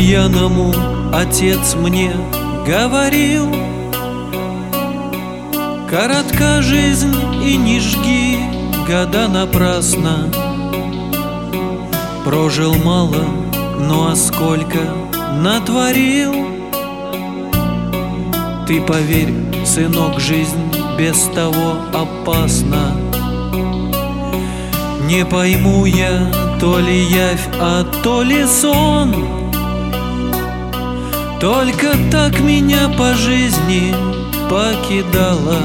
пьяному отец мне говорил: коротка жизнь, и не жги года напрасно. Прожил мало, ну а сколько натворил. Ты поверь, сынок, жизнь без того опасна. Не пойму я, то ли явь, а то ли сон. Только так меня по жизни покидала.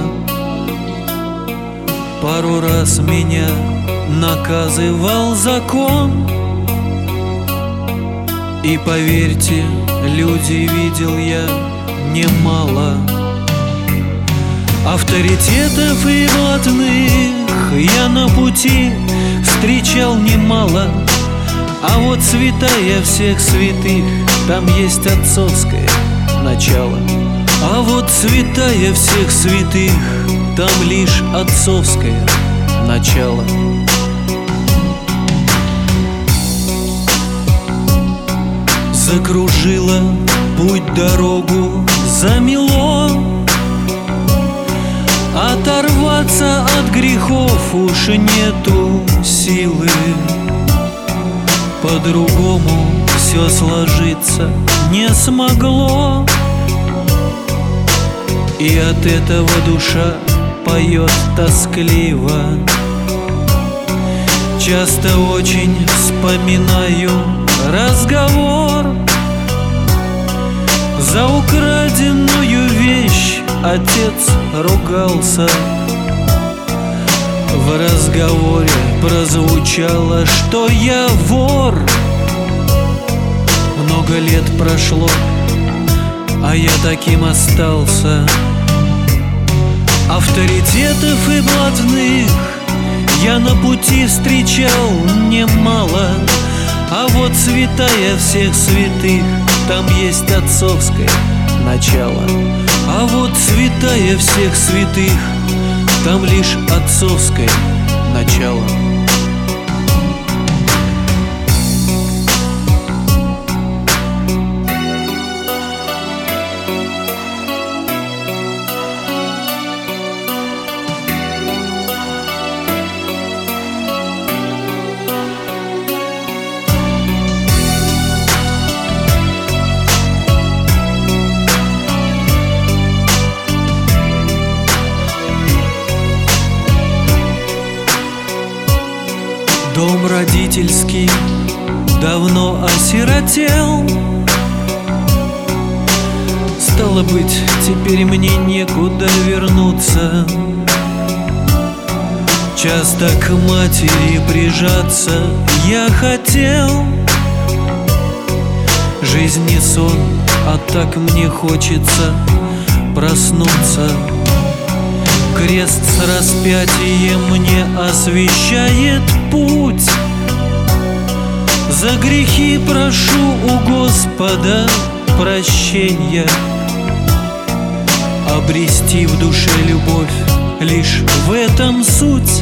Пару раз меня наказывал закон. И поверьте, людей видел я немало. Авторитетов и блатных я на пути встречал немало. А вот святая всех святых, там есть отцовское начало. А вот святая всех святых, там лишь отцовское начало. Закружила путь дорогу, замело. Оторваться от грехов уж нету силы. По-другому все сложиться не смогло. И от этого душа поет тоскливо. Часто очень вспоминаю разговор. За украденную вещь отец ругался. В разговоре прозвучало, что я вор. Много лет прошло, а я таким остался. Авторитетов и блатных я на пути встречал немало. А вот святая всех святых, там есть отцовское начало. А вот святая всех святых, там лишь отцовское начало. Дом родительский давно осиротел. Стало быть, теперь мне некуда вернуться. Часто к матери прижаться я хотел. Жизнь не сон, а так мне хочется проснуться. Крест с распятием мне освещает путь. За грехи прошу у Господа прощения. Обрести в душе любовь, лишь в этом суть.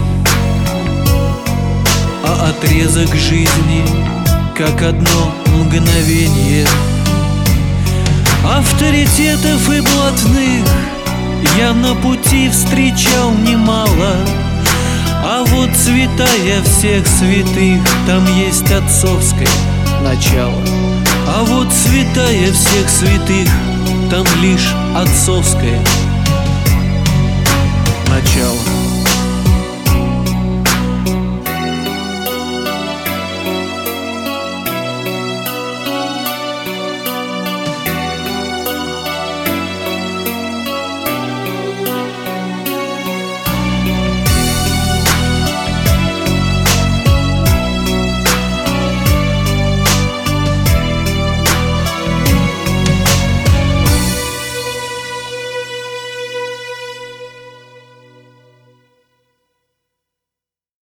А отрезок жизни, как одно мгновение. Авторитетов и блатных я на пути встречал немало. А вот святая всех святых, там есть отцовское начало. А вот святая всех святых, там лишь отцовское начало.